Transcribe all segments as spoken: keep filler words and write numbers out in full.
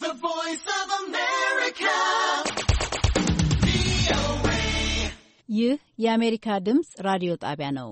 The Voice of America. ይህ የአሜሪካ ድምፅ ራዲዮ ጣቢያ ነው።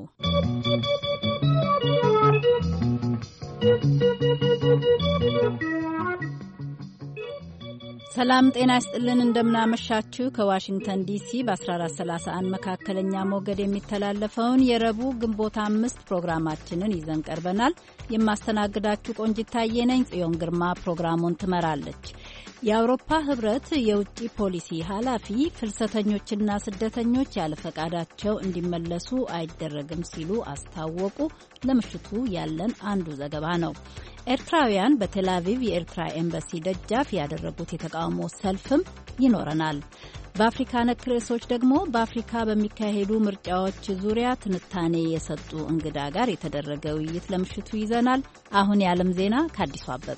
ሰላም ጤና ይስጥልን። እንደምናመሻችሁ ከዋሽንግተን ዲሲ በ1431 መካከለኛ ሞገድ የሚተላለፈውን የረቡዕ ግንቦት አምስት ፕሮግራማችንን ይዘን ቀርበናል። የማስተናግዳችሁ ቆንጂት ታዬ ነኝ። ጽዮን ግርማ ፕሮግራሙን ትመራለች። የአውሮፓ ህብረት የውጭ ፖሊሲ ኃላፊ ፍልሰተኞችና ስደተኞች ያለ ፈቃዳቸው እንዲመለሱ አይደረግም ሲሉ አስታወቁ። ለምሽቱ ያለን አንዱ ዘገባ ነው። ኤርትራውያን በቴል አቪቭ የኤርትራ ኤምባሲ ደጃፍ ያደረጉት የተቃውሞ ሰልፍም ይኖረናል። በአፍሪካ ነክ ርዕሶች ደግሞ በአፍሪካ በሚካሄዱ ምርጫዎች ዙሪያ ትንታኔ የሰጡ እንግዳ ጋር የተደረገ ውይይት ለምሽቱ ይዘናል። አሁን የዓለም ዜና ከአዲሱ አበበ።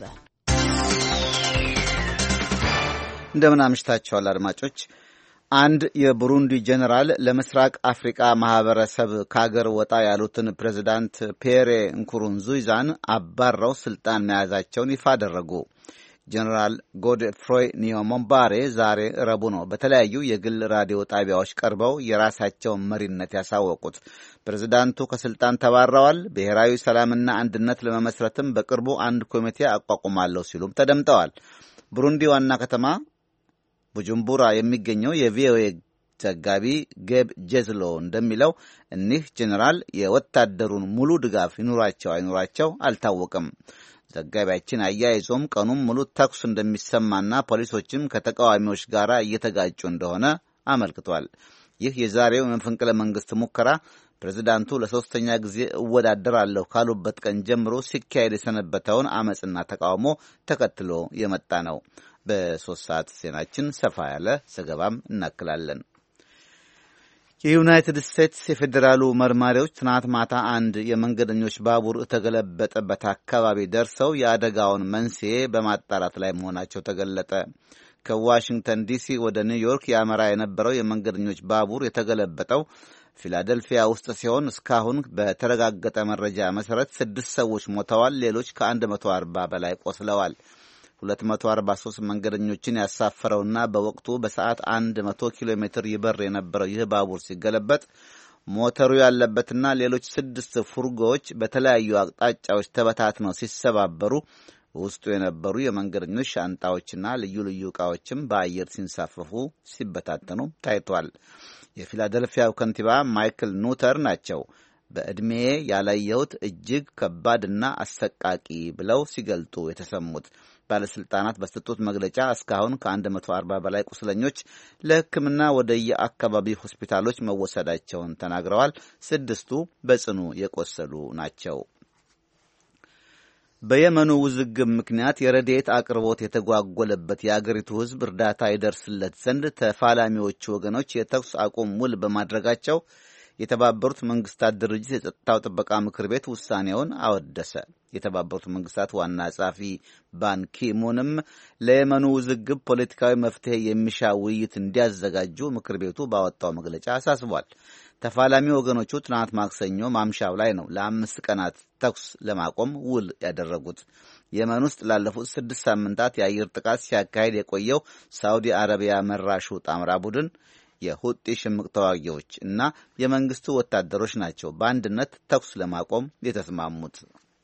እንደምን አምሽታችኋል አድማጮች። አንድ የቡሩንዲ ጄኔራል ለምስራቅ አፍሪካ ማህበረሰብ ካገር ወጣ ያሉትን ፕሬዝዳንት ፒየሬ ንኩሩንዚዛን አባረው ስልጣን መያዛቸውን ይፋ አደረጉ። ጄኔራል ጎድፍሮይ ኒዮሞምባሬ ዛሬ ረቡዕ ነው በተለያዩ የግል ራዲዮ ጣቢያዎች ቀርበው የራሳቸውን መሪነት ያሳወቁት። ፕሬዝዳንቱ ከስልጣን ተባረዋል፣ ብሔራዊ ሰላምና አንድነት ለመመስረትም በቅርቡ አንድ ኮሚቴ አቋቁማለሁ ሲሉም ተደምጠዋል። ቡሩንዲ ዋና ከተማ ቡጁምቡራ የሚገኘው የቪኦኤ ዘጋቢ ጌብ ጄዝሎ እንደሚለው እኒህ ጄኔራል የወታደሩን ሙሉ ድጋፍ ይኑራቸው አይኑራቸው አልታወቅም። ዘጋቢያችን አያይዞም ቀኑም ሙሉ ተኩስ እንደሚሰማና ፖሊሶችም ከተቃዋሚዎች ጋር እየተጋጩ እንደሆነ አመልክቷል። ይህ የዛሬው የመፈንቅለ መንግስት ሙከራ ፕሬዝዳንቱ ለሶስተኛ ጊዜ እወዳደራለሁ ካሉበት ቀን ጀምሮ ሲካሄድ የሰነበተውን አመጽና ተቃውሞ ተከትሎ የመጣ ነው። በሶስት ሰዓት ዜናችን ሰፋ ያለ ዘገባም እናክላለን። የዩናይትድ ስቴትስ የፌዴራሉ መርማሪዎች ትናንት ማታ አንድ የመንገደኞች ባቡር የተገለበጠበት አካባቢ ደርሰው የአደጋውን መንስኤ በማጣራት ላይ መሆናቸው ተገለጠ። ከዋሽንግተን ዲሲ ወደ ኒውዮርክ ያመራ የነበረው የመንገደኞች ባቡር የተገለበጠው ፊላደልፊያ ውስጥ ሲሆን እስካሁን በተረጋገጠ መረጃ መሰረት ስድስት ሰዎች ሞተዋል፣ ሌሎች ከአንድ መቶ አርባ በላይ ቆስለዋል። ሁለት መቶ አርባ ሶስት መንገደኞችን ያሳፈረውና በወቅቱ በሰዓት መቶ ኪሎ ሜትር ይበር የነበረው ይህ ባቡር ሲገለበጥ ሞተሩ ያለበትና ሌሎች ስድስት ፉርጎዎች በተለያዩ አቅጣጫዎች ተበታትነው ሲሰባበሩ ውስጡ የነበሩ የመንገደኞች ሻንጣዎችና ልዩ ልዩ ዕቃዎችም በአየር ሲንሳፈፉ ሲበታተኑ ታይቷል። የፊላደልፊያው ከንቲባ ማይክል ኑተር ናቸው በዕድሜ ያላየሁት እጅግ ከባድና አሰቃቂ ብለው ሲገልጡ የተሰሙት። ባለስልጣናት በሰጡት መግለጫ እስካሁን ከአንድ መቶ አርባ በላይ ቁስለኞች ለሕክምና ወደ የአካባቢ ሆስፒታሎች መወሰዳቸውን ተናግረዋል። ስድስቱ በጽኑ የቆሰሉ ናቸው። በየመኑ ውዝግብ ምክንያት የረድኤት አቅርቦት የተጓጎለበት የአገሪቱ ሕዝብ እርዳታ ይደርስለት ዘንድ ተፋላሚዎቹ ወገኖች የተኩስ አቁም ውል በማድረጋቸው የተባበሩት መንግስታት ድርጅት የጸጥታው ጥበቃ ምክር ቤት ውሳኔውን አወደሰ። የተባበሩት መንግስታት ዋና ጸሐፊ ባንኪሙንም ለየመኑ ውዝግብ ፖለቲካዊ መፍትሄ የሚሻ ውይይት እንዲያዘጋጁ ምክር ቤቱ ባወጣው መግለጫ አሳስቧል። ተፋላሚ ወገኖቹ ትናንት ማክሰኞ ማምሻው ላይ ነው ለአምስት ቀናት ተኩስ ለማቆም ውል ያደረጉት። የመን ውስጥ ላለፉት ስድስት ሳምንታት የአየር ጥቃት ሲያካሄድ የቆየው ሳውዲ አረቢያ መራሹ ጣምራ ቡድን የሁጢ ሽምቅ ተዋጊዎች እና የመንግስቱ ወታደሮች ናቸው በአንድነት ተኩስ ለማቆም የተስማሙት።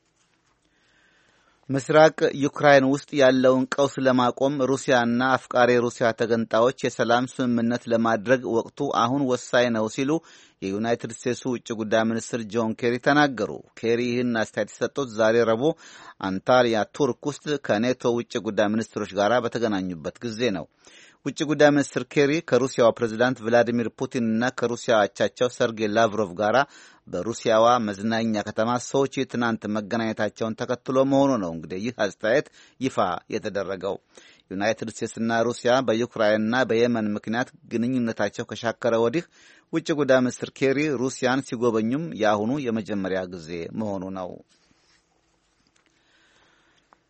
ምስራቅ ዩክራይን ውስጥ ያለውን ቀውስ ለማቆም ሩሲያና አፍቃሪ ሩሲያ ተገንጣዮች የሰላም ስምምነት ለማድረግ ወቅቱ አሁን ወሳኝ ነው ሲሉ የዩናይትድ ስቴትሱ ውጭ ጉዳይ ሚኒስትር ጆን ኬሪ ተናገሩ። ኬሪ ይህን አስተያየት የሰጡት ዛሬ ረቡዕ አንታሊያ ቱርክ ውስጥ ከኔቶ ውጭ ጉዳይ ሚኒስትሮች ጋር በተገናኙበት ጊዜ ነው። ውጭ ጉዳይ ሚኒስትር ኬሪ ከሩሲያው ፕሬዝዳንት ቭላዲሚር ፑቲን እና ከሩሲያ አቻቸው ሰርጌይ ላቭሮቭ ጋር በሩሲያዋ መዝናኛ ከተማ ሶቺ ትናንት መገናኘታቸውን ተከትሎ መሆኑ ነው። እንግዲህ ይህ አስተያየት ይፋ የተደረገው ዩናይትድ ስቴትስና ሩሲያ በዩክራይንና በየመን ምክንያት ግንኙነታቸው ከሻከረ ወዲህ ውጭ ጉዳይ ሚኒስትር ኬሪ ሩሲያን ሲጎበኙም የአሁኑ የመጀመሪያ ጊዜ መሆኑ ነው።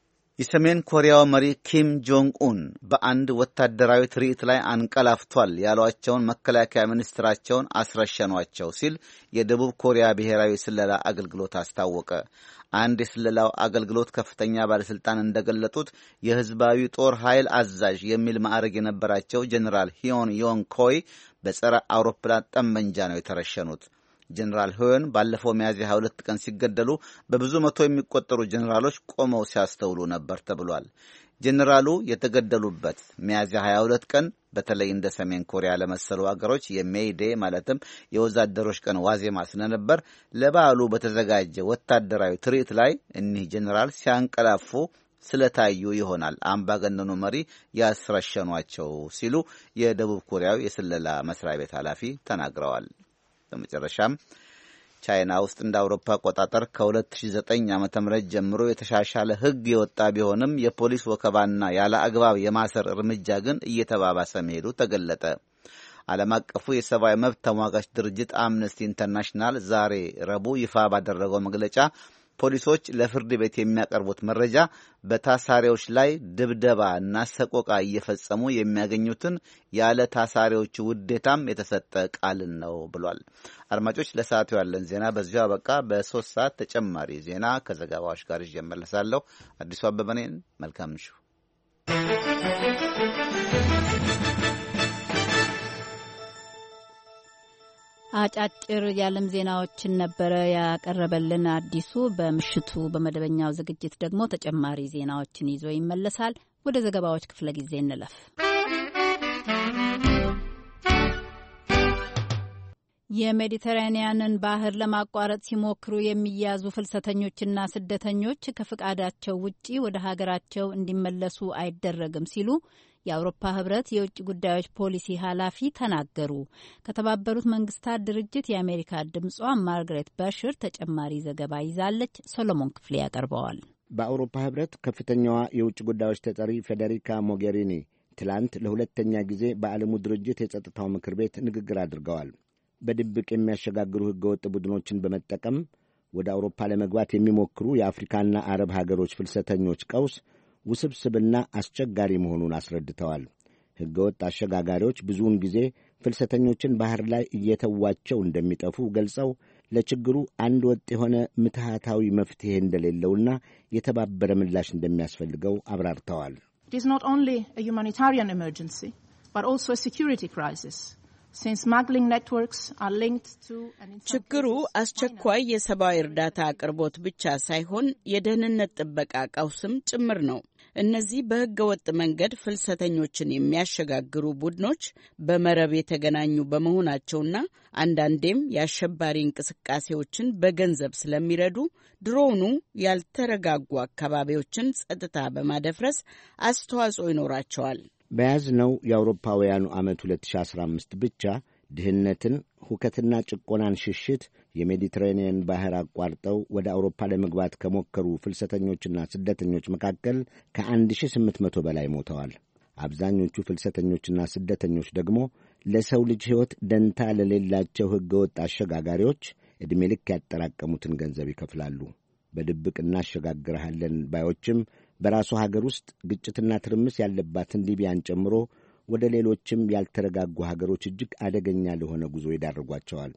የሰሜን ኮሪያው መሪ ኪም ጆንግ ኡን በአንድ ወታደራዊ ትርኢት ላይ አንቀላፍቷል ያሏቸውን መከላከያ ሚኒስትራቸውን አስረሸኗቸው ሲል የደቡብ ኮሪያ ብሔራዊ ስለላ አገልግሎት አስታወቀ። አንድ የስለላው አገልግሎት ከፍተኛ ባለስልጣን እንደገለጡት የህዝባዊ ጦር ኃይል አዛዥ የሚል ማዕረግ የነበራቸው ጀኔራል ሂዮን ዮንግ ኮይ በጸረ አውሮፕላን ጠመንጃ ነው የተረሸኑት። ጀነራል ሆን ባለፈው ሚያዝያ ሃያ ሁለት ቀን ሲገደሉ በብዙ መቶ የሚቆጠሩ ጀነራሎች ቆመው ሲያስተውሉ ነበር ተብሏል። ጀነራሉ የተገደሉበት ሚያዝያ ሃያ ሁለት ቀን በተለይ እንደ ሰሜን ኮሪያ ለመሰሉ አገሮች የሜይ ዴይ ማለትም የወዛደሮች ቀን ዋዜማ ስለነበር ለበዓሉ በተዘጋጀ ወታደራዊ ትርኢት ላይ እኒህ ጀነራል ሲያንቀላፉ ስለታዩ ይሆናል አምባገነኑ መሪ ያስረሸኗቸው ሲሉ የደቡብ ኮሪያው የስለላ መስሪያ ቤት ኃላፊ ተናግረዋል። በመጨረሻም ቻይና ውስጥ እንደ አውሮፓ አቆጣጠር ከ2009 ዓመተ ምህረት ጀምሮ የተሻሻለ ሕግ የወጣ ቢሆንም የፖሊስ ወከባና ያለ አግባብ የማሰር እርምጃ ግን እየተባባሰ መሄዱ ተገለጠ። ዓለም አቀፉ የሰብአዊ መብት ተሟጋች ድርጅት አምነስቲ ኢንተርናሽናል ዛሬ ረቡዕ ይፋ ባደረገው መግለጫ ፖሊሶች ለፍርድ ቤት የሚያቀርቡት መረጃ በታሳሪዎች ላይ ድብደባ እና ሰቆቃ እየፈጸሙ የሚያገኙትን ያለ ታሳሪዎቹ ውዴታም የተሰጠ ቃልን ነው ብሏል። አድማጮች፣ ለሰዓቱ ያለን ዜና በዚሁ አበቃ። በሶስት ሰዓት ተጨማሪ ዜና ከዘገባዎች ጋር ይዤ እመለሳለሁ። አዲሱ አበበ ነኝ። መልካም ምሽት። አጫጭር የዓለም ዜናዎችን ነበረ ያቀረበልን አዲሱ። በምሽቱ በመደበኛው ዝግጅት ደግሞ ተጨማሪ ዜናዎችን ይዞ ይመለሳል። ወደ ዘገባዎች ክፍለ ጊዜ እንለፍ። የሜዲተራኒያንን ባህር ለማቋረጥ ሲሞክሩ የሚያዙ ፍልሰተኞችና ስደተኞች ከፍቃዳቸው ውጪ ወደ ሀገራቸው እንዲመለሱ አይደረግም ሲሉ የአውሮፓ ህብረት የውጭ ጉዳዮች ፖሊሲ ኃላፊ ተናገሩ። ከተባበሩት መንግስታት ድርጅት የአሜሪካ ድምጿ ማርግሬት በሽር ተጨማሪ ዘገባ ይዛለች። ሰሎሞን ክፍሌ ያቀርበዋል። በአውሮፓ ህብረት ከፍተኛዋ የውጭ ጉዳዮች ተጠሪ ፌዴሪካ ሞጌሪኒ ትላንት ለሁለተኛ ጊዜ በዓለሙ ድርጅት የጸጥታው ምክር ቤት ንግግር አድርገዋል። በድብቅ የሚያሸጋግሩ ህገወጥ ቡድኖችን በመጠቀም ወደ አውሮፓ ለመግባት የሚሞክሩ የአፍሪካና አረብ ሀገሮች ፍልሰተኞች ቀውስ ውስብስብና አስቸጋሪ መሆኑን አስረድተዋል። ህገወጥ አሸጋጋሪዎች ብዙውን ጊዜ ፍልሰተኞችን ባህር ላይ እየተዋቸው እንደሚጠፉ ገልጸው ለችግሩ አንድ ወጥ የሆነ ምትሃታዊ መፍትሄ እንደሌለውና የተባበረ ምላሽ እንደሚያስፈልገው አብራርተዋል። It is not only a humanitarian emergency, but also a security crisis. ችግሩ አስቸኳይ የሰብአዊ እርዳታ አቅርቦት ብቻ ሳይሆን የደህንነት ጥበቃ ቀውስም ጭምር ነው። እነዚህ በህገ ወጥ መንገድ ፍልሰተኞችን የሚያሸጋግሩ ቡድኖች በመረብ የተገናኙ በመሆናቸውና አንዳንዴም የአሸባሪ እንቅስቃሴዎችን በገንዘብ ስለሚረዱ ድሮውኑ ያልተረጋጉ አካባቢዎችን ጸጥታ በማደፍረስ አስተዋጽኦ ይኖራቸዋል። በያዝነው የአውሮፓውያኑ ዓመት ሁለት ሺህ አስራ አምስት ብቻ ድህነትን፣ ሁከትና ጭቆናን ሽሽት የሜዲትሬኒየን ባህር አቋርጠው ወደ አውሮፓ ለመግባት ከሞከሩ ፍልሰተኞችና ስደተኞች መካከል ከአንድ ሺህ ስምንት መቶ በላይ ሞተዋል። አብዛኞቹ ፍልሰተኞችና ስደተኞች ደግሞ ለሰው ልጅ ሕይወት ደንታ ለሌላቸው ሕገወጥ አሸጋጋሪዎች ዕድሜ ልክ ያጠራቀሙትን ገንዘብ ይከፍላሉ። በድብቅ እናሸጋግርሃለን ባዮችም በራሱ ሀገር ውስጥ ግጭትና ትርምስ ያለባትን ሊቢያን ጨምሮ ወደ ሌሎችም ያልተረጋጉ ሀገሮች እጅግ አደገኛ ለሆነ ጉዞ ይዳርጓቸዋል።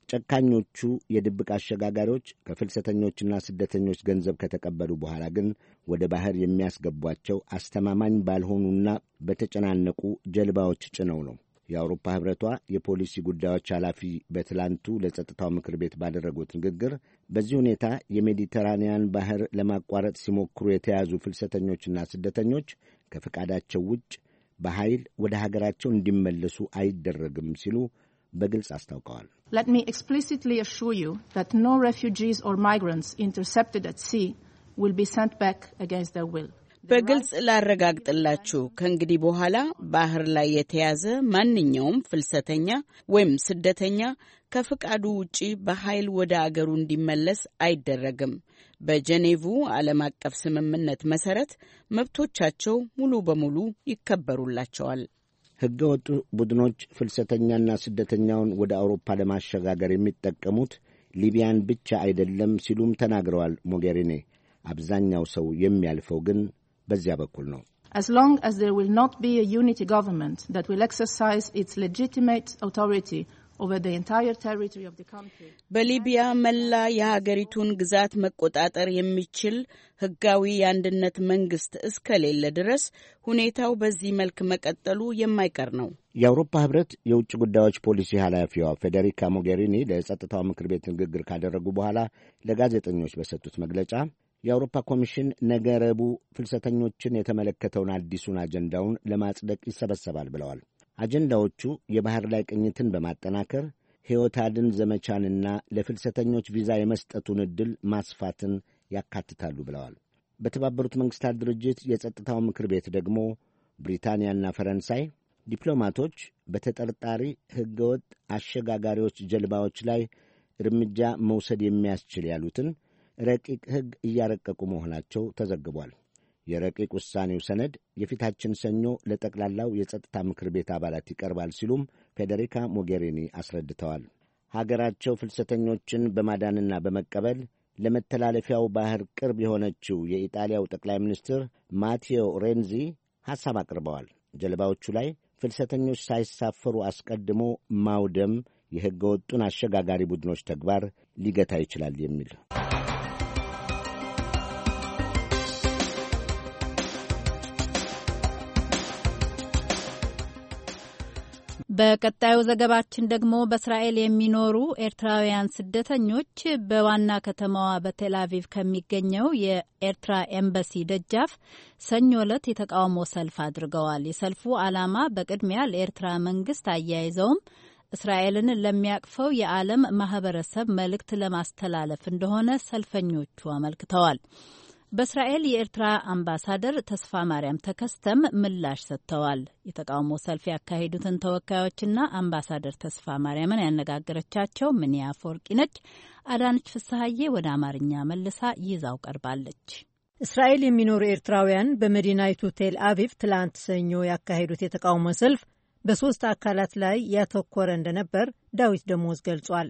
ጨካኞቹ የድብቅ አሸጋጋሪዎች ከፍልሰተኞችና ስደተኞች ገንዘብ ከተቀበሉ በኋላ ግን ወደ ባህር የሚያስገቧቸው አስተማማኝ ባልሆኑና በተጨናነቁ ጀልባዎች ጭነው ነው። የአውሮፓ ህብረቷ የፖሊሲ ጉዳዮች ኃላፊ በትላንቱ ለጸጥታው ምክር ቤት ባደረጉት ንግግር በዚህ ሁኔታ የሜዲተራንያን ባህር ለማቋረጥ ሲሞክሩ የተያዙ ፍልሰተኞችና ስደተኞች ከፈቃዳቸው ውጭ በኃይል ወደ ሀገራቸው እንዲመለሱ አይደረግም ሲሉ በግልጽ አስታውቀዋል። Let me explicitly assure you that no refugees or migrants intercepted at sea will be sent back against their will. በግልጽ ላረጋግጥላችሁ ከእንግዲህ በኋላ ባህር ላይ የተያዘ ማንኛውም ፍልሰተኛ ወይም ስደተኛ ከፍቃዱ ውጪ በኃይል ወደ አገሩ እንዲመለስ አይደረግም። በጄኔቭ ዓለም አቀፍ ስምምነት መሰረት መብቶቻቸው ሙሉ በሙሉ ይከበሩላቸዋል። ሕገ ወጡ ቡድኖች ፍልሰተኛና ስደተኛውን ወደ አውሮፓ ለማሸጋገር የሚጠቀሙት ሊቢያን ብቻ አይደለም ሲሉም ተናግረዋል ሞጌሪኒ። አብዛኛው ሰው የሚያልፈው ግን በዚያ በኩል ነው። As long as there will not be a unity government that will exercise its legitimate authority over the entire territory of the country. በሊቢያ መላ የሀገሪቱን ግዛት መቆጣጠር የሚችል ህጋዊ የአንድነት መንግስት እስከሌለ ድረስ ሁኔታው በዚህ መልክ መቀጠሉ የማይቀር ነው። የአውሮፓ ህብረት የውጭ ጉዳዮች ፖሊሲ ኃላፊዋ ፌዴሪካ ሞጌሪኒ ለጸጥታው ምክር ቤት ንግግር ካደረጉ በኋላ ለጋዜጠኞች በሰጡት መግለጫ የአውሮፓ ኮሚሽን ነገ ረቡዕ ፍልሰተኞችን የተመለከተውን አዲሱን አጀንዳውን ለማጽደቅ ይሰበሰባል ብለዋል። አጀንዳዎቹ የባህር ላይ ቅኝትን በማጠናከር ሕይወት አድን ዘመቻንና ለፍልሰተኞች ቪዛ የመስጠቱን ዕድል ማስፋትን ያካትታሉ ብለዋል። በተባበሩት መንግሥታት ድርጅት የጸጥታው ምክር ቤት ደግሞ ብሪታንያና ፈረንሳይ ዲፕሎማቶች በተጠርጣሪ ሕገወጥ አሸጋጋሪዎች ጀልባዎች ላይ እርምጃ መውሰድ የሚያስችል ያሉትን ረቂቅ ሕግ እያረቀቁ መሆናቸው ተዘግቧል። የረቂቅ ውሳኔው ሰነድ የፊታችን ሰኞ ለጠቅላላው የጸጥታ ምክር ቤት አባላት ይቀርባል ሲሉም ፌዴሪካ ሞጌሪኒ አስረድተዋል። ሀገራቸው ፍልሰተኞችን በማዳንና በመቀበል ለመተላለፊያው ባህር ቅርብ የሆነችው የኢጣሊያው ጠቅላይ ሚኒስትር ማቴዎ ሬንዚ ሐሳብ አቅርበዋል። ጀልባዎቹ ላይ ፍልሰተኞች ሳይሳፈሩ አስቀድሞ ማውደም የሕገ ወጡን አሸጋጋሪ ቡድኖች ተግባር ሊገታ ይችላል የሚል። በቀጣዩ ዘገባችን ደግሞ በእስራኤል የሚኖሩ ኤርትራውያን ስደተኞች በዋና ከተማዋ በቴልአቪቭ ከሚገኘው የኤርትራ ኤምባሲ ደጃፍ ሰኞ ዕለት የተቃውሞ ሰልፍ አድርገዋል። የሰልፉ ዓላማ በቅድሚያ ለኤርትራ መንግስት አያይዘውም እስራኤልን ለሚያቅፈው የዓለም ማህበረሰብ መልእክት ለማስተላለፍ እንደሆነ ሰልፈኞቹ አመልክተዋል። በእስራኤል የኤርትራ አምባሳደር ተስፋ ማርያም ተከስተም ምላሽ ሰጥተዋል። የተቃውሞ ሰልፍ ያካሄዱትን ተወካዮችና አምባሳደር ተስፋ ማርያምን ያነጋገረቻቸው ምንያ አፈወርቂ ነች። አዳነች ፍስሐዬ ወደ አማርኛ መልሳ ይዛው ቀርባለች። እስራኤል የሚኖሩ ኤርትራውያን በመዲናይቱ ቴል አቪቭ ትላንት ሰኞ ያካሄዱት የተቃውሞ ሰልፍ በሶስት አካላት ላይ ያተኮረ እንደነበር ዳዊት ደሞዝ ገልጿል።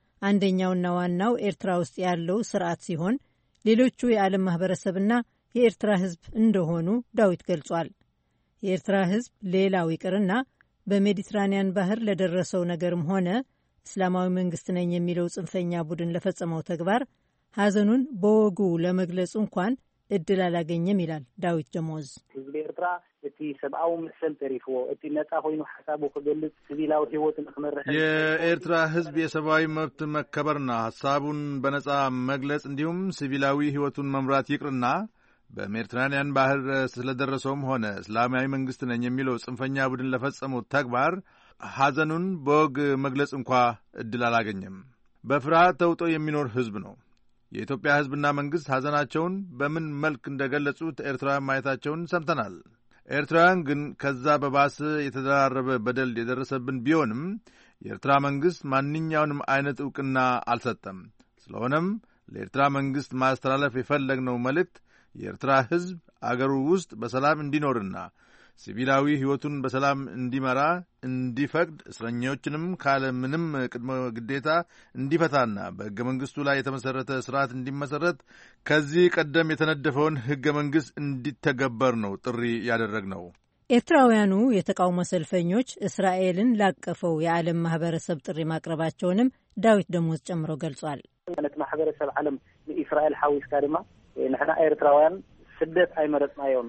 አንደኛውና ዋናው ኤርትራ ውስጥ ያለው ስርዓት ሲሆን ሌሎቹ የዓለም ማህበረሰብና የኤርትራ ሕዝብ እንደሆኑ ዳዊት ገልጿል። የኤርትራ ሕዝብ ሌላው ይቅርና በሜዲትራኒያን ባህር ለደረሰው ነገርም ሆነ እስላማዊ መንግስት ነኝ የሚለው ጽንፈኛ ቡድን ለፈጸመው ተግባር ሐዘኑን በወጉ ለመግለጽ እንኳን እድል አላገኘም ይላል ዳዊት ደሞዝ። ሕዝብ ኤርትራ እቲ ሰብአዊ መሰል ተሪፍዎ እቲ ነጻ ኮይኑ ሐሳቡ ክገልጽ ሲቪላዊ ህይወትን ክመርሕ የኤርትራ ሕዝብ የሰብአዊ መብት መከበርና ሐሳቡን በነጻ መግለጽ እንዲሁም ሲቪላዊ ህይወቱን መምራት ይቅርና በሜዲትራኒያን ባህር ስለደረሰውም ሆነ እስላማዊ መንግስት ነኝ የሚለው ጽንፈኛ ቡድን ለፈጸመው ተግባር ሐዘኑን በወግ መግለጽ እንኳ እድል አላገኘም። በፍርሃት ተውጦ የሚኖር ሕዝብ ነው። የኢትዮጵያ ሕዝብና መንግሥት ሐዘናቸውን በምን መልክ እንደገለጹት ኤርትራውያን ማየታቸውን ሰምተናል። ኤርትራውያን ግን ከዛ በባሰ የተደራረበ በደል የደረሰብን ቢሆንም የኤርትራ መንግሥት ማንኛውንም አይነት ዕውቅና አልሰጠም። ስለሆነም ለኤርትራ መንግሥት ማስተላለፍ የፈለግነው መልእክት የኤርትራ ሕዝብ አገሩ ውስጥ በሰላም እንዲኖርና ሲቪላዊ ሕይወቱን በሰላም እንዲመራ እንዲፈቅድ እስረኞችንም ካለ ምንም ቅድመ ግዴታ እንዲፈታና በሕገ መንግሥቱ ላይ የተመሠረተ ሥርዓት እንዲመሠረት ከዚህ ቀደም የተነደፈውን ሕገ መንግሥት እንዲተገበር ነው ጥሪ ያደረግነው። ኤርትራውያኑ የተቃውሞ ሰልፈኞች እስራኤልን ላቀፈው የዓለም ማህበረሰብ ጥሪ ማቅረባቸውንም ዳዊት ደሞዝ ጨምሮ ገልጿል። ነቲ ማሕበረሰብ ዓለም ንእስራኤል ሓዊስካ ድማ ንሕና ኤርትራውያን ስደት አይመረጥናዮም።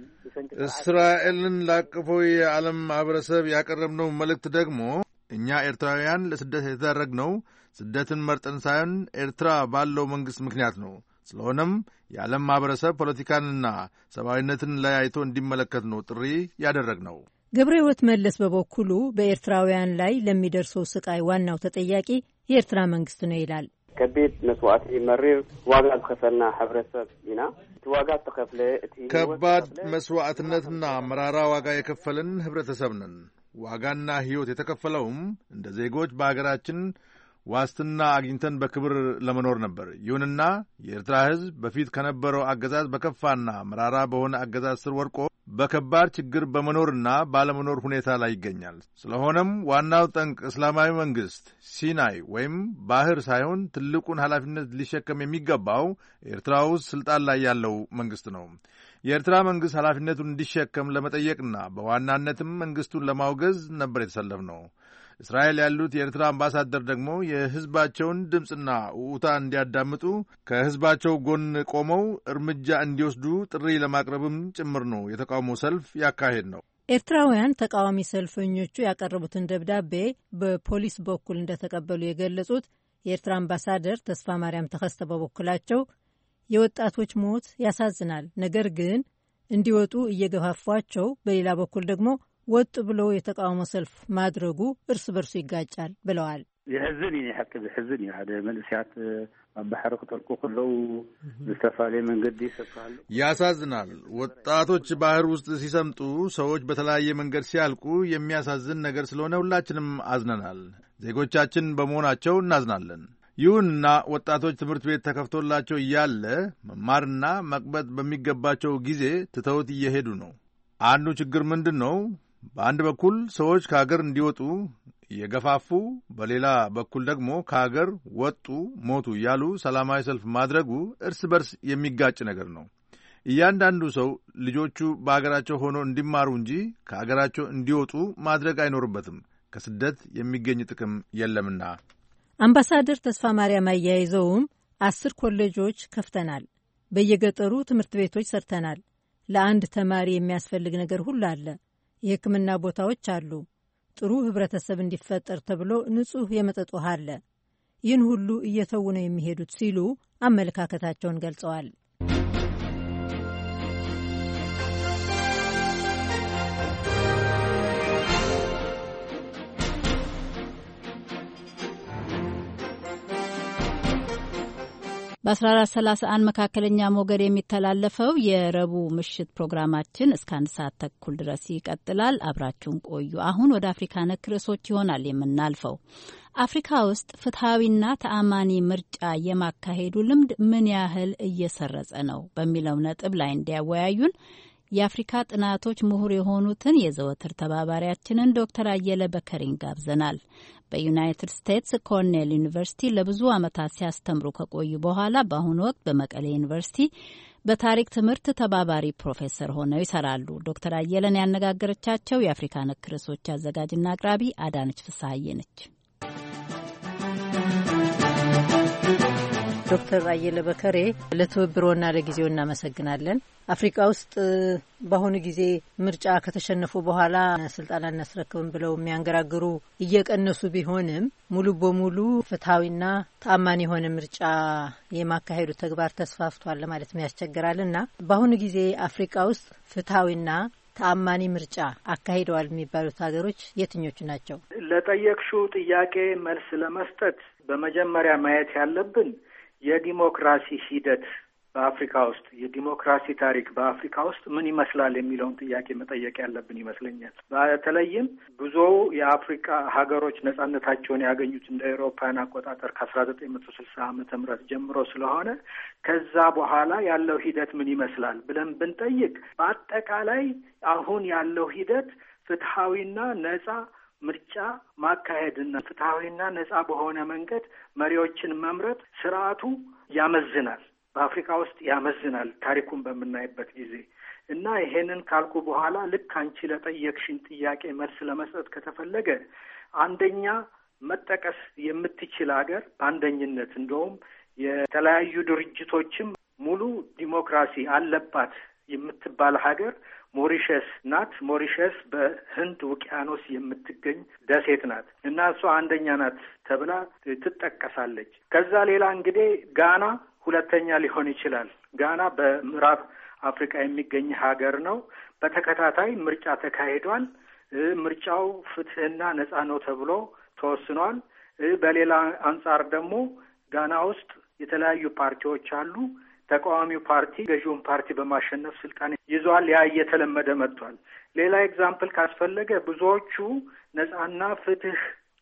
እስራኤልን ላቀፈው የዓለም ማህበረሰብ ያቀረብነው መልእክት ደግሞ እኛ ኤርትራውያን ለስደት የተዳረግነው ስደትን መርጠን ሳይሆን ኤርትራ ባለው መንግሥት ምክንያት ነው። ስለሆነም የዓለም ማህበረሰብ ፖለቲካንና ሰብአዊነትን ለያይቶ እንዲመለከት ነው ጥሪ ያደረግነው። ገብረ ሕይወት መለስ በበኩሉ በኤርትራውያን ላይ ለሚደርሰው ስቃይ ዋናው ተጠያቂ የኤርትራ መንግሥት ነው ይላል። ከቤት መስዋዕት መሪር ዋጋ ከፈልና ሕብረተሰብ ኢና ዋጋ ተከፍለ ከባድ መስዋዕትነትና መራራ ዋጋ የከፈልን ህብረተሰብ ነን። ዋጋና ሕይወት የተከፈለውም እንደ ዜጎች በአገራችን ዋስትና አግኝተን በክብር ለመኖር ነበር። ይሁንና የኤርትራ ሕዝብ በፊት ከነበረው አገዛዝ በከፋና መራራ በሆነ አገዛዝ ስር ወድቆ በከባድ ችግር በመኖርና ባለመኖር ሁኔታ ላይ ይገኛል። ስለሆነም ዋናው ጠንቅ እስላማዊ መንግስት ሲናይ ወይም ባህር ሳይሆን ትልቁን ኃላፊነት ሊሸከም የሚገባው ኤርትራ ውስጥ ስልጣን ላይ ያለው መንግስት ነው። የኤርትራ መንግስት ኃላፊነቱን እንዲሸከም ለመጠየቅና በዋናነትም መንግስቱን ለማውገዝ ነበር የተሰለፍነው። እስራኤል ያሉት የኤርትራ አምባሳደር ደግሞ የህዝባቸውን ድምፅና ውታ እንዲያዳምጡ ከህዝባቸው ጎን ቆመው እርምጃ እንዲወስዱ ጥሪ ለማቅረብም ጭምር ነው የተቃውሞ ሰልፍ ያካሄድ ነው። ኤርትራውያን ተቃዋሚ ሰልፈኞቹ ያቀረቡትን ደብዳቤ በፖሊስ በኩል እንደተቀበሉ የገለጹት የኤርትራ አምባሳደር ተስፋ ማርያም ተከስተ በበኩላቸው የወጣቶች ሞት ያሳዝናል፣ ነገር ግን እንዲወጡ እየገፋፏቸው፣ በሌላ በኩል ደግሞ ወጥ ብሎ የተቃውሞ ሰልፍ ማድረጉ እርስ በርሱ ይጋጫል ብለዋል። يحزن يحق يحزن هذا من سيات ባህር ቁጥልቁ ሁሉ ዝተፋለ መንገድ ይሰፋል። ያሳዝናል። ወጣቶች ባህር ውስጥ ሲሰምጡ፣ ሰዎች በተለያየ መንገድ ሲያልቁ የሚያሳዝን ነገር ስለሆነ ሁላችንም አዝነናል። ዜጎቻችን በመሆናቸው እናዝናለን። ይሁንና ወጣቶች ትምህርት ቤት ተከፍቶላቸው እያለ መማርና መቅበጥ በሚገባቸው ጊዜ ትተውት እየሄዱ ነው። አንዱ ችግር ምንድን ነው? በአንድ በኩል ሰዎች ከሀገር እንዲወጡ እየገፋፉ፣ በሌላ በኩል ደግሞ ከሀገር ወጡ ሞቱ እያሉ ሰላማዊ ሰልፍ ማድረጉ እርስ በርስ የሚጋጭ ነገር ነው። እያንዳንዱ ሰው ልጆቹ በአገራቸው ሆኖ እንዲማሩ እንጂ ከአገራቸው እንዲወጡ ማድረግ አይኖርበትም። ከስደት የሚገኝ ጥቅም የለምና። አምባሳደር ተስፋ ማርያም አያይዘውም አስር ኮሌጆች ከፍተናል፣ በየገጠሩ ትምህርት ቤቶች ሰርተናል፣ ለአንድ ተማሪ የሚያስፈልግ ነገር ሁሉ አለ፣ የሕክምና ቦታዎች አሉ፣ ጥሩ ህብረተሰብ እንዲፈጠር ተብሎ ንጹህ የመጠጥ ውሃ አለ። ይህን ሁሉ እየተዉ ነው የሚሄዱት ሲሉ አመለካከታቸውን ገልጸዋል። በአስራ አራት ሰላሳ አንድ መካከለኛ ሞገድ የሚተላለፈው የረቡዕ ምሽት ፕሮግራማችን እስከ አንድ ሰዓት ተኩል ድረስ ይቀጥላል። አብራችሁን ቆዩ። አሁን ወደ አፍሪካ ነክ ርዕሶች ይሆናል የምናልፈው። አፍሪካ ውስጥ ፍትሐዊና ተአማኒ ምርጫ የማካሄዱ ልምድ ምን ያህል እየሰረጸ ነው በሚለው ነጥብ ላይ እንዲያወያዩን የአፍሪካ ጥናቶች ምሁር የሆኑትን የዘወትር ተባባሪያችንን ዶክተር አየለ በከሪን ጋብዘናል። በዩናይትድ ስቴትስ ኮርኔል ዩኒቨርሲቲ ለብዙ ዓመታት ሲያስተምሩ ከቆዩ በኋላ በአሁኑ ወቅት በመቀሌ ዩኒቨርሲቲ በታሪክ ትምህርት ተባባሪ ፕሮፌሰር ሆነው ይሰራሉ። ዶክተር አየለን ያነጋገረቻቸው የአፍሪካ ነክ ርዕሶች አዘጋጅና አቅራቢ አዳነች ፍስሐዬ ነች። ዶክተር አየለ በከሬ ለትብብሮና ለጊዜው እናመሰግናለን። አፍሪካ ውስጥ በአሁኑ ጊዜ ምርጫ ከተሸነፉ በኋላ ስልጣን አናስረክብም ብለው የሚያንገራግሩ እየቀነሱ ቢሆንም ሙሉ በሙሉ ፍትሐዊና ተአማኒ የሆነ ምርጫ የማካሄዱ ተግባር ተስፋፍቷል ለማለት ያስቸግራልና በአሁኑ ጊዜ አፍሪካ ውስጥ ፍትሐዊና ተአማኒ ምርጫ አካሂደዋል የሚባሉት ሀገሮች የትኞቹ ናቸው? ለጠየቅሽው ጥያቄ መልስ ለመስጠት በመጀመሪያ ማየት ያለብን የዲሞክራሲ ሂደት በአፍሪካ ውስጥ የዲሞክራሲ ታሪክ በአፍሪካ ውስጥ ምን ይመስላል የሚለውን ጥያቄ መጠየቅ ያለብን ይመስለኛል። በተለይም ብዙ የአፍሪካ ሀገሮች ነጻነታቸውን ያገኙት እንደ አውሮፓውያን አቆጣጠር ከአስራ ዘጠኝ መቶ ስልሳ ዓመተ ምህረት ጀምሮ ስለሆነ ከዛ በኋላ ያለው ሂደት ምን ይመስላል ብለን ብንጠይቅ በአጠቃላይ አሁን ያለው ሂደት ፍትሐዊና ነጻ ምርጫ ማካሄድና ፍትሐዊና ነጻ በሆነ መንገድ መሪዎችን መምረጥ ስርዓቱ ያመዝናል። በአፍሪካ ውስጥ ያመዝናል ታሪኩን በምናይበት ጊዜ እና ይሄንን ካልኩ በኋላ ልክ አንቺ ለጠየቅሽን ጥያቄ መልስ ለመስጠት ከተፈለገ አንደኛ መጠቀስ የምትችል ሀገር በአንደኝነት እንደውም የተለያዩ ድርጅቶችም ሙሉ ዲሞክራሲ አለባት የምትባል ሀገር ሞሪሸስ ናት። ሞሪሸስ በህንድ ውቅያኖስ የምትገኝ ደሴት ናት እና እሷ አንደኛ ናት ተብላ ትጠቀሳለች። ከዛ ሌላ እንግዲህ ጋና ሁለተኛ ሊሆን ይችላል። ጋና በምዕራብ አፍሪካ የሚገኝ ሀገር ነው። በተከታታይ ምርጫ ተካሂዷል። ምርጫው ፍትህና ነጻ ነው ተብሎ ተወስኗል። በሌላ አንጻር ደግሞ ጋና ውስጥ የተለያዩ ፓርቲዎች አሉ። ተቃዋሚው ፓርቲ ገዢውን ፓርቲ በማሸነፍ ስልጣን ይዟል። ያ እየተለመደ መጥቷል። ሌላ ኤግዛምፕል ካስፈለገ ብዙዎቹ ነጻና ፍትህ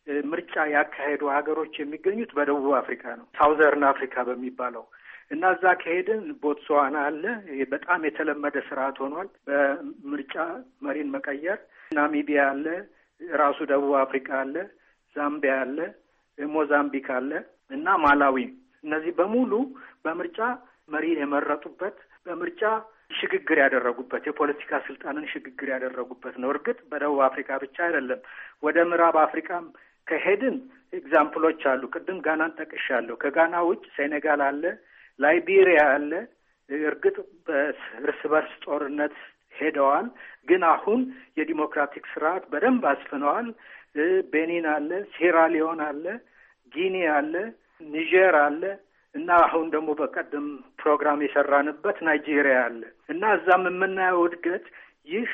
ምርጫ ያካሄዱ ሀገሮች የሚገኙት በደቡብ አፍሪካ ነው፣ ሳውዘርን አፍሪካ በሚባለው እና እዛ ከሄድን ቦትስዋና አለ። በጣም የተለመደ ስርዓት ሆኗል በምርጫ መሪን መቀየር። ናሚቢያ አለ፣ ራሱ ደቡብ አፍሪካ አለ፣ ዛምቢያ አለ፣ ሞዛምቢክ አለ እና ማላዊ። እነዚህ በሙሉ በምርጫ መሪ የመረጡበት በምርጫ ሽግግር ያደረጉበት የፖለቲካ ስልጣንን ሽግግር ያደረጉበት ነው። እርግጥ በደቡብ አፍሪካ ብቻ አይደለም። ወደ ምዕራብ አፍሪካም ከሄድን ኤግዛምፕሎች አሉ። ቅድም ጋናን ጠቅሻለሁ። ከጋና ውጭ ሴኔጋል አለ፣ ላይቤሪያ አለ። እርግጥ በእርስ በርስ ጦርነት ሄደዋል፣ ግን አሁን የዲሞክራቲክ ስርዓት በደንብ አስፍነዋል። ቤኒን አለ፣ ሴራሊዮን አለ፣ ጊኒ አለ፣ ኒጀር አለ እና አሁን ደግሞ በቀደም ፕሮግራም የሰራንበት ናይጄሪያ አለ እና እዛም የምናየው እድገት ይህ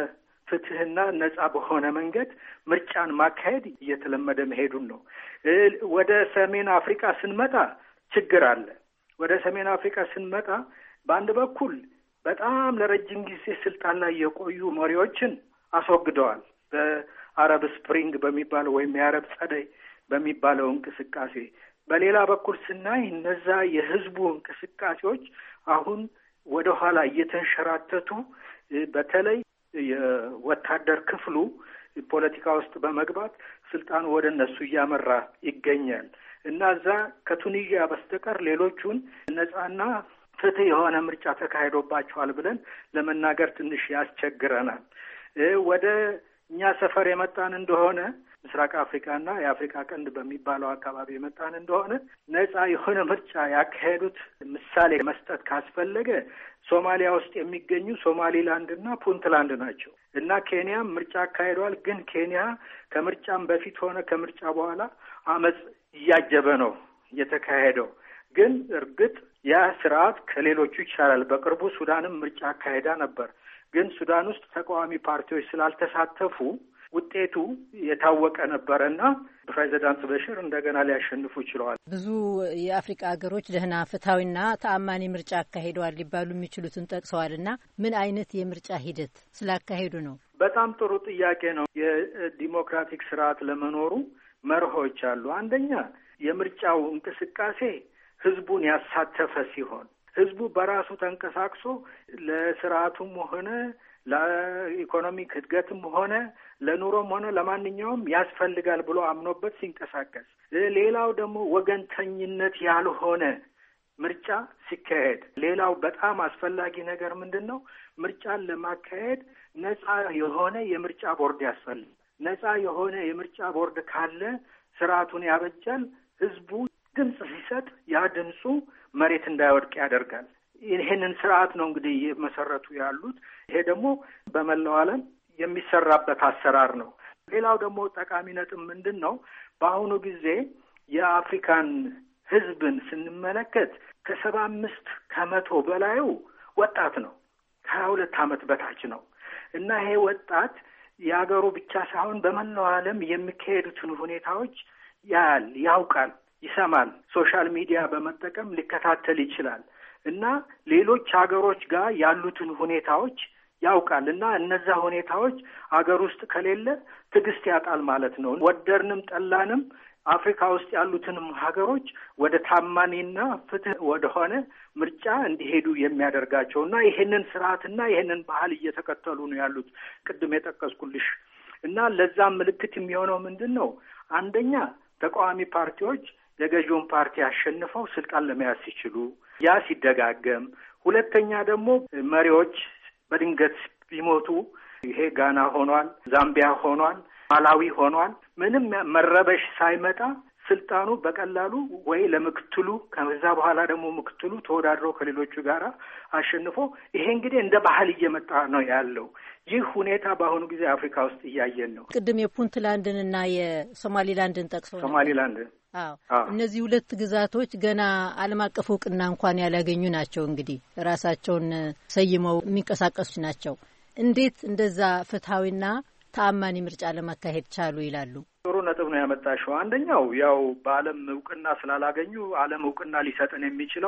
በፍትህና ነጻ በሆነ መንገድ ምርጫን ማካሄድ እየተለመደ መሄዱን ነው። ወደ ሰሜን አፍሪካ ስንመጣ ችግር አለ። ወደ ሰሜን አፍሪካ ስንመጣ በአንድ በኩል በጣም ለረጅም ጊዜ ስልጣን ላይ የቆዩ መሪዎችን አስወግደዋል በአረብ ስፕሪንግ በሚባለው ወይም የአረብ ጸደይ በሚባለው እንቅስቃሴ። በሌላ በኩል ስናይ እነዛ የህዝቡ እንቅስቃሴዎች አሁን ወደ ኋላ እየተንሸራተቱ በተለይ የወታደር ክፍሉ ፖለቲካ ውስጥ በመግባት ስልጣኑ ወደ እነሱ እያመራ ይገኛል እና እዛ ከቱኒዚያ በስተቀር ሌሎቹን ነጻና ፍትህ የሆነ ምርጫ ተካሂዶባቸዋል ብለን ለመናገር ትንሽ ያስቸግረናል። ወደ እኛ ሰፈር የመጣን እንደሆነ ምስራቅ አፍሪካና የአፍሪካ ቀንድ በሚባለው አካባቢ የመጣን እንደሆነ ነጻ የሆነ ምርጫ ያካሄዱት ምሳሌ መስጠት ካስፈለገ ሶማሊያ ውስጥ የሚገኙ ሶማሊላንድ እና ፑንትላንድ ናቸው እና ኬንያም ምርጫ አካሂደዋል። ግን ኬንያ ከምርጫም በፊት ሆነ ከምርጫ በኋላ አመጽ እያጀበ ነው የተካሄደው። ግን እርግጥ ያ ስርዓት ከሌሎቹ ይቻላል። በቅርቡ ሱዳንም ምርጫ አካሄዳ ነበር። ግን ሱዳን ውስጥ ተቃዋሚ ፓርቲዎች ስላልተሳተፉ ውጤቱ የታወቀ ነበረና ፕሬዚዳንት በሽር እንደገና ሊያሸንፉ ችለዋል። ብዙ የአፍሪካ ሀገሮች ደህና ፍትሐዊና ተአማኒ ምርጫ አካሂደዋል ሊባሉ የሚችሉትን ጠቅሰዋልና ምን አይነት የምርጫ ሂደት ስላካሄዱ ነው? በጣም ጥሩ ጥያቄ ነው። የዲሞክራቲክ ስርዓት ለመኖሩ መርሆች አሉ። አንደኛ የምርጫው እንቅስቃሴ ህዝቡን ያሳተፈ ሲሆን ህዝቡ በራሱ ተንቀሳቅሶ ለስርዓቱም ሆነ ለኢኮኖሚክ እድገትም ሆነ ለኑሮም ሆነ ለማንኛውም ያስፈልጋል ብሎ አምኖበት ሲንቀሳቀስ፣ ሌላው ደግሞ ወገንተኝነት ያልሆነ ምርጫ ሲካሄድ፣ ሌላው በጣም አስፈላጊ ነገር ምንድን ነው? ምርጫን ለማካሄድ ነጻ የሆነ የምርጫ ቦርድ ያስፈልጋል። ነጻ የሆነ የምርጫ ቦርድ ካለ ስርዓቱን ያበጃል። ህዝቡ ድምጽ ሲሰጥ ያ ድምፁ መሬት እንዳይወድቅ ያደርጋል። ይህንን ስርዓት ነው እንግዲህ እየመሰረቱ ያሉት። ይሄ ደግሞ በመላው ዓለም የሚሰራበት አሰራር ነው። ሌላው ደግሞ ጠቃሚ ነጥብ ምንድን ነው? በአሁኑ ጊዜ የአፍሪካን ህዝብን ስንመለከት ከሰባ አምስት ከመቶ በላዩ ወጣት ነው። ከሀያ ሁለት ዓመት በታች ነው እና ይሄ ወጣት የአገሩ ብቻ ሳይሆን በመላው ዓለም የሚካሄዱትን ሁኔታዎች ያያል፣ ያውቃል፣ ይሰማል። ሶሻል ሚዲያ በመጠቀም ሊከታተል ይችላል እና ሌሎች ሀገሮች ጋር ያሉትን ሁኔታዎች ያውቃል እና እነዛ ሁኔታዎች አገር ውስጥ ከሌለ ትዕግስት ያጣል ማለት ነው። ወደድንም ጠላንም አፍሪካ ውስጥ ያሉትንም ሀገሮች ወደ ታማኒና ፍትህ ወደሆነ ምርጫ እንዲሄዱ የሚያደርጋቸው እና ይሄንን ስርዓትና ይሄንን ባህል እየተከተሉ ነው ያሉት ቅድም የጠቀስኩልሽ እና ለዛም ምልክት የሚሆነው ምንድን ነው? አንደኛ ተቃዋሚ ፓርቲዎች የገዢውን ፓርቲ አሸንፈው ስልጣን ለመያዝ ሲችሉ ያ ሲደጋገም፣ ሁለተኛ ደግሞ መሪዎች በድንገት ቢሞቱ፣ ይሄ ጋና ሆኗል፣ ዛምቢያ ሆኗል፣ ማላዊ ሆኗል። ምንም መረበሽ ሳይመጣ ስልጣኑ በቀላሉ ወይ ለምክትሉ ከዛ በኋላ ደግሞ ምክትሉ ተወዳድረው ከሌሎቹ ጋር አሸንፎ ይሄ እንግዲህ እንደ ባህል እየመጣ ነው ያለው። ይህ ሁኔታ በአሁኑ ጊዜ አፍሪካ ውስጥ እያየን ነው። ቅድም የፑንትላንድን እና የሶማሊላንድን ጠቅሰው ሶማሊላንድን አዎ እነዚህ ሁለት ግዛቶች ገና ዓለም አቀፍ እውቅና እንኳን ያላገኙ ናቸው። እንግዲህ ራሳቸውን ሰይመው የሚንቀሳቀሱ ናቸው። እንዴት እንደዛ ፍትሐዊና ተአማኒ ምርጫ ለማካሄድ ቻሉ ይላሉ? ጥሩ ነጥብ ነው ያመጣሽው። አንደኛው ያው በዓለም እውቅና ስላላገኙ ዓለም እውቅና ሊሰጥን የሚችለው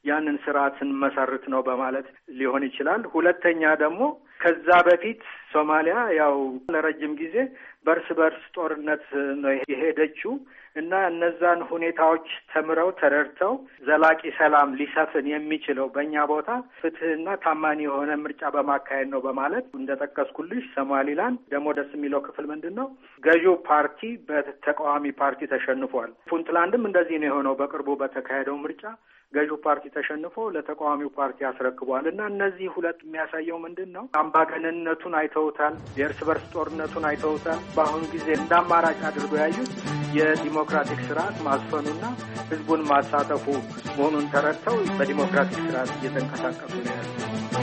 ያንን ስርዓትን መሰረት ነው በማለት ሊሆን ይችላል። ሁለተኛ ደግሞ ከዛ በፊት ሶማሊያ ያው ለረጅም ጊዜ በርስ በርስ ጦርነት ነው የሄደችው እና እነዛን ሁኔታዎች ተምረው ተረድተው ዘላቂ ሰላም ሊሰፍን የሚችለው በእኛ ቦታ ፍትህና ታማኒ የሆነ ምርጫ በማካሄድ ነው በማለት እንደጠቀስኩልሽ፣ ሶማሊላንድ ደግሞ ደስ የሚለው ክፍል ምንድን ነው? ገዢው ፓርቲ በተቃዋሚ ፓርቲ ተሸንፏል። ፑንትላንድም እንደዚህ ነው የሆነው። በቅርቡ በተካሄደው ምርጫ ገዢው ፓርቲ ተሸንፎ ለተቃዋሚው ፓርቲ አስረክቧል እና እነዚህ ሁለት የሚያሳየው ምንድን ነው? አምባገነንነቱን አይተውታል፣ የእርስ በርስ ጦርነቱን አይተውታል። በአሁኑ ጊዜ እንደ አማራጭ አድርገው ያዩት የዲሞክራቲክ ስርዓት ማስፈኑና ህዝቡን ማሳተፉ መሆኑን ተረድተው በዲሞክራቲክ ስርዓት እየተንቀሳቀሱ ነው ያሉት።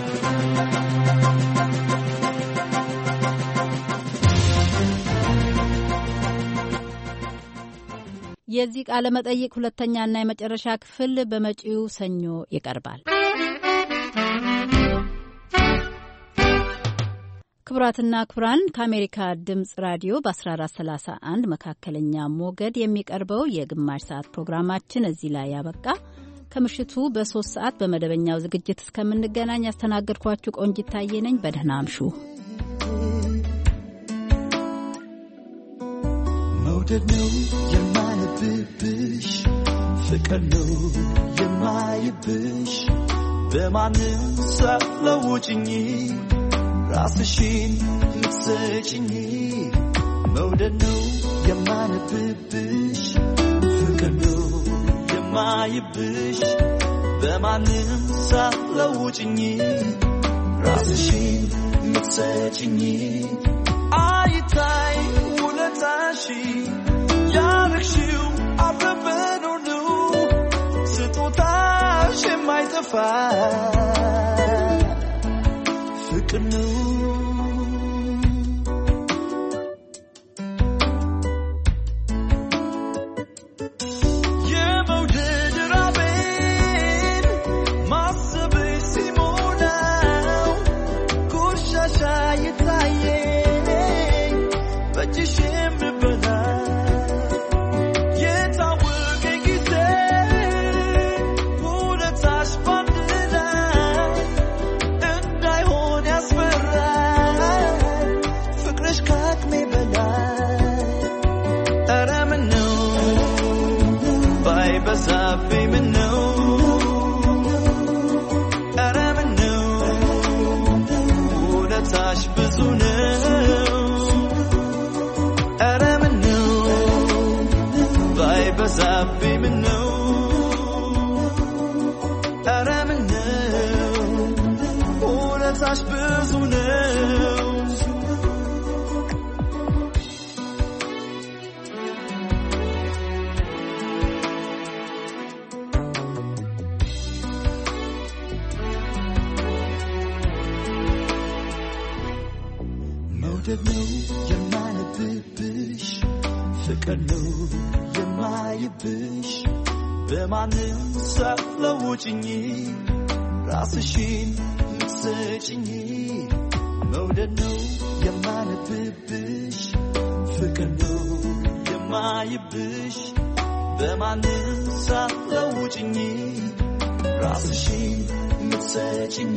የዚህ ቃለ መጠይቅ ሁለተኛና የመጨረሻ ክፍል በመጪው ሰኞ ይቀርባል። ክቡራትና ክቡራን ከአሜሪካ ድምጽ ራዲዮ በአስራ አራት ሰላሳ አንድ መካከለኛ ሞገድ የሚቀርበው የግማሽ ሰዓት ፕሮግራማችን እዚህ ላይ ያበቃ። ከምሽቱ በሶስት ሰዓት በመደበኛው ዝግጅት እስከምንገናኝ ያስተናገድኳችሁ ቆንጂት ታዬ ነኝ። በደህና አምሹ። መውደድ ነው የማይብሽ፣ ፍቅር ነው የማይብሽ፣ በማንም ሳትለውጭኝ ራስሽን ልትሰጪኝ። መውደድ ነው የማይብሽ፣ ፍቅር ነው የማይብሽ፣ በማንም ሳትለውጭኝ ራስሽን ልትሰጪኝ። አይታይ ውለታሽ ያረግሽው አበበን ሁሉ ስጦታሽ የማይጠፋ ፍቅር ነው። የመውደድ ራቤን ማሰብሽ ሲሞላው ቆሻሻ የታየኝ በእጅሽ የምበላ የታወቀ ጊዜ ውለታሽ ባንድ ላይ እንዳይሆን ያስፈራል ፍቅርሽ ከአቅሜ በላይ። ኧረ ምነው ባይበዛብኝ ምነው፣ ኧረ ምነው ውለታሽ ብዙ ነው። ኧረ ምነው ባይበዛብኝ ምነው፣ ኧረ ምነው ውለታሽ ብዙ ነው። መውደድ ነው የማይብሽ፣ ፍቅር ነው የማይብሽ፣ በማንም ሳትለውጭኝ ራስሽን ልትሰጪኝ። መውደድ ነው የማይብሽ፣ ፍቅር ነው የማይብሽ፣ በማንም ሳትለውጭኝ ራስሽን ልትሰጪኝ።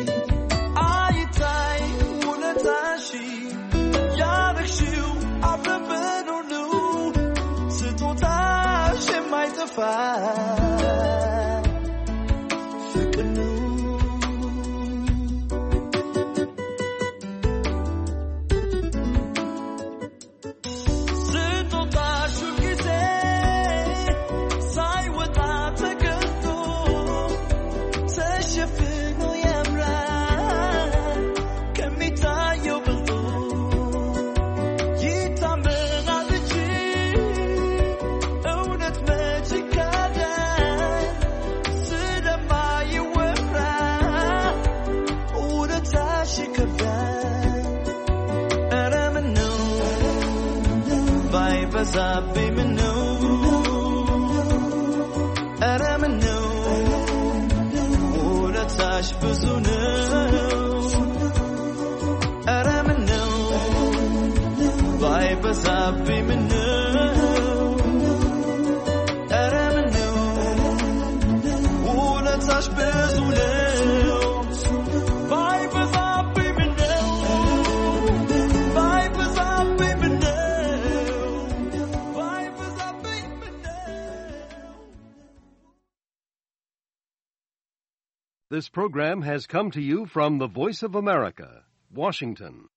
አይታይ ውለታሽ ያረግሽው አበበን ሁሉ ስጦታሽ የማይጠፋ ፍቅር ነው። ስጦታሽ ጊዜ ሳይወጣ ተገልጦ ተሸፍኖ ያምራል ከሚታየው በልጦ ይታመናል እንጂ እውነት መች ይካዳል ስለማይወራ ውለታሽ ይከብዳል። ኧረ ምነው ባይበዛብኝ ምነው፣ ኧረ ምነው ውለታሽ ብዙ ነው። ኧረ ምነው ባይበዛብኝ ምነው፣ ኧረ ምነው ውለታሽ This program has come to you from the Voice of America, Washington.